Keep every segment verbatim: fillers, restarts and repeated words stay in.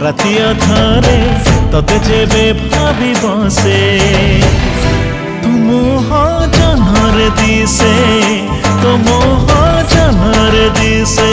राति अधरे तते जेबे भाबी बसे तुम हो जनर दिसे तुम हो जनर दिसे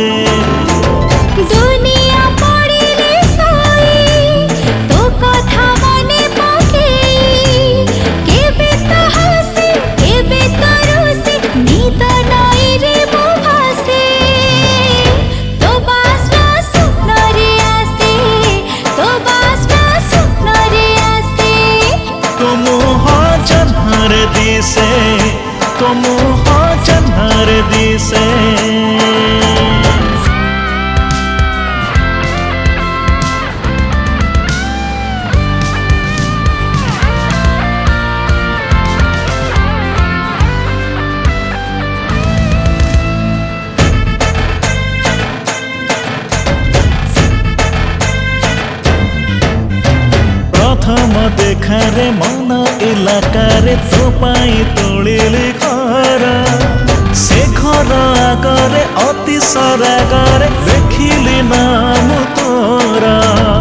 दुनिया पड़िले सोई तो कथा मने पकेई केबे तो हसी केबे तो रोसी नींद नई रे मो भासे तो बासना स्वप्न रे आसे तो बासना स्वप्न रे आसे तुम हो जनर दिसे तुम हो जनर दिसे प्रथम देखारे मन इलाकारे तो पाई तोलिली घर से घर आगरे अति सरागरे देखिली नाम तोरा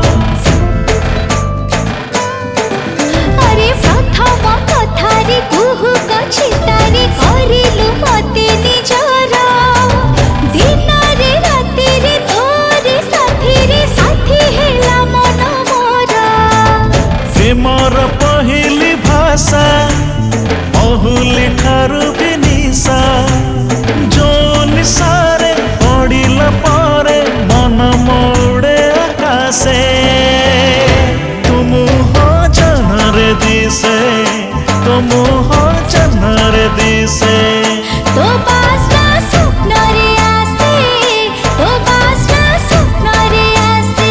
अरे प्रथम कथारे कुहु कछितारे करिलु मते निजर दिन रे राति रे तोरे साथी रे साथी हेला मन मोर प्रेमर पहली भाषा बहुली ठारू भी निशा जो निशारे पड़िल परे मन मोड़े आकाशे तुम हो जनर दिसे तुम हो जनर दिसे तो बासना स्वप्न रे आसे तो बासना स्वप्न रे आसे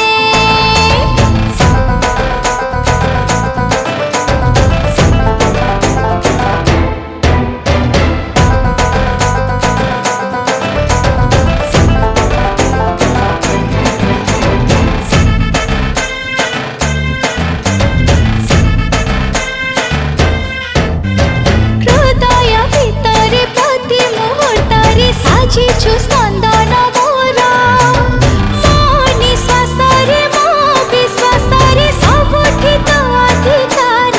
हृदय भितरे प्रति मुहूर्तरे साजिछु स्पंदन मोर मो निश्वास रे मो विश्वास रे सबुठी तो अधिकार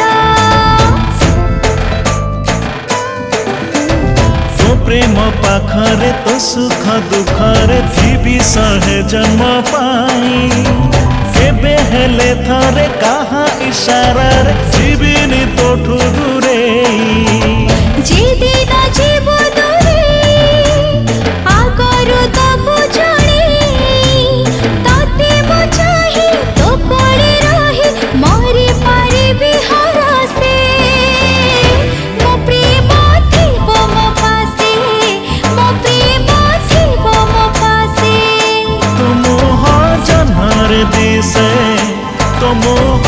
तो प्रेम पाखरे तो सुख दुखरे जीवी सहे जन्म पाई केबे हेले थरे कहा इशारा रे जीविनी तोठू दूरेई जेदिन जीव दूरे आगरु तबु जणे तते मो चाहि तो कोळे रही मरि पारिबि हरसे मो प्रेम थिबो मो पासे मो प्रेम थिबो मो पासे तुम हो जनर दिसे तुम